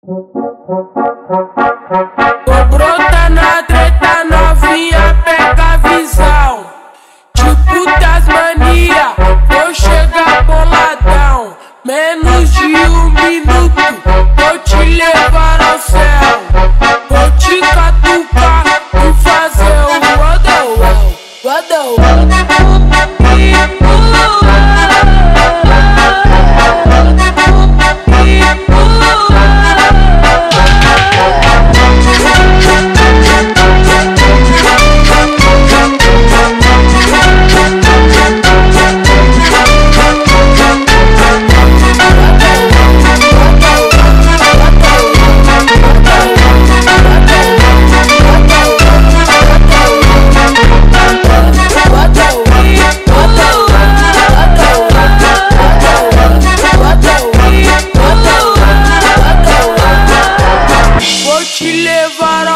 Tô brota na treta, novinha, pega a visão. Tipo das mania, vou chegar boladão. Menos de 1 minuto, vou te levar ao céu. Vou te catucar e fazer o wadawau, wadawau.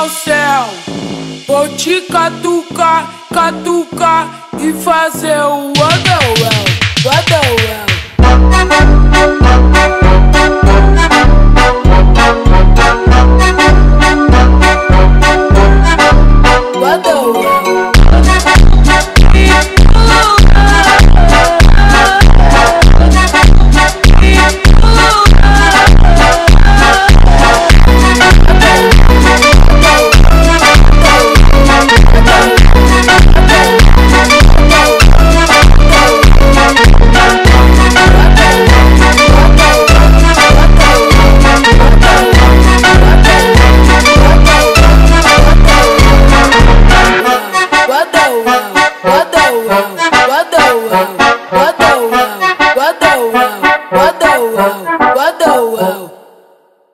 Vou te catucar, catucar e fazer o